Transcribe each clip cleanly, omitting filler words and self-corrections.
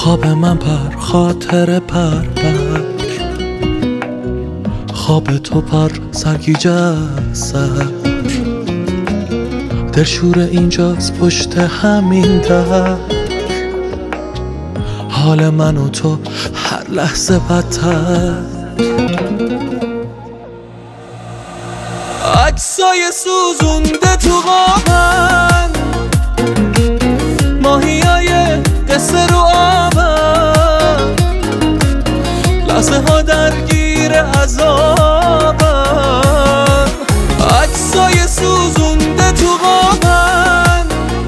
خواب من پر خاطر پر خواب تو پر سرگیجه سر دلشور اینجاست پشت همین در حال من و تو هر لحظه بدتر عکسای سوزونده تو قابن ماهیای قصه رو آبن لحظه ها درگیر عذابن عکسای سوزونده تو قابن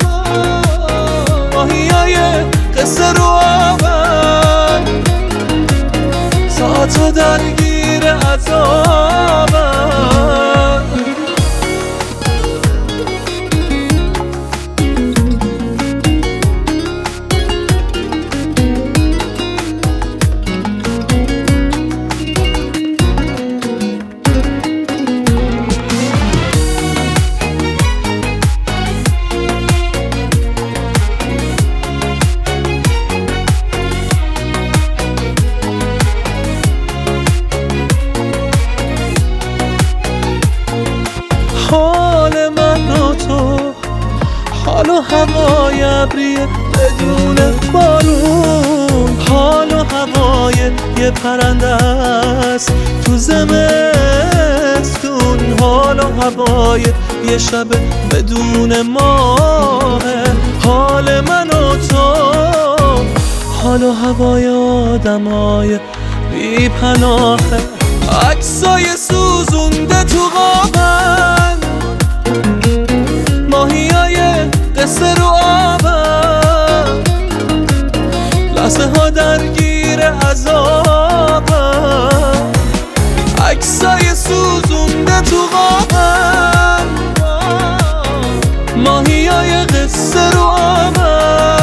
ماهیای قصه رو آبن ساعت ها درگیر عذابن حال من و تو حال و هوای ابریه بدون بارون حال و هوای یه پرنده است تو زمستون حال و هوای یه شب بدون ماه حال من و تو حال و هوای آدمای بی پناه عکسای سوزونده تو قابن ماهیای قصه رو آبن لحظه ها درگیر عذابن عکسای سوزونده تو قابن ماهیای قصه رو آبن